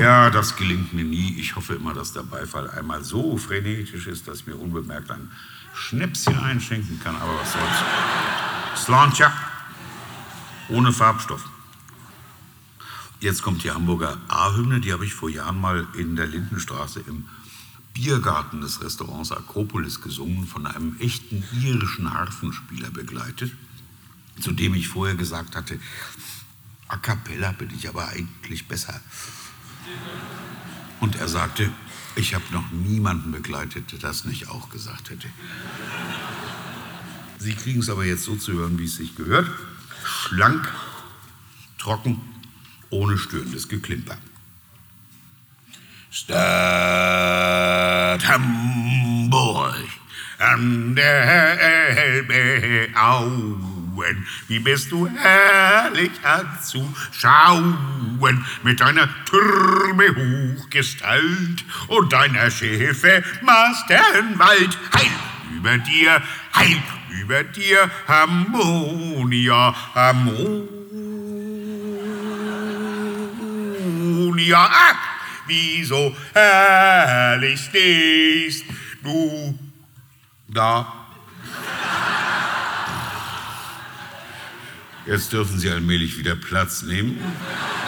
Ja, das gelingt mir nie. Ich hoffe immer, dass der Beifall einmal so frenetisch ist, dass ich mir unbemerkt ein Schnäpschen einschenken kann. Aber was soll's. Sláinte, ohne Farbstoff. Jetzt kommt die Hamburger A-Hymne. Die habe ich vor Jahren mal in der Lindenstraße im Biergarten des Restaurants Akropolis gesungen, von einem echten irischen Harfenspieler begleitet, zu dem ich vorher gesagt hatte, a cappella bin ich aber eigentlich besser. Und er sagte, ich habe noch niemanden begleitet, der das nicht auch gesagt hätte. Sie kriegen es aber jetzt so zu hören, wie es sich gehört. Schlank, trocken, ohne störendes Geklimper. Stadt Hamburg an der Elbe Auen, wie bist du herrlich anzuschauen, mit deiner Türme Hochgestalt und deiner Schiffe Mastenwald. Heil über dir, Harmonia, Harmonia. Ah, wie so herrlich stehst du da. Jetzt dürfen Sie allmählich wieder Platz nehmen.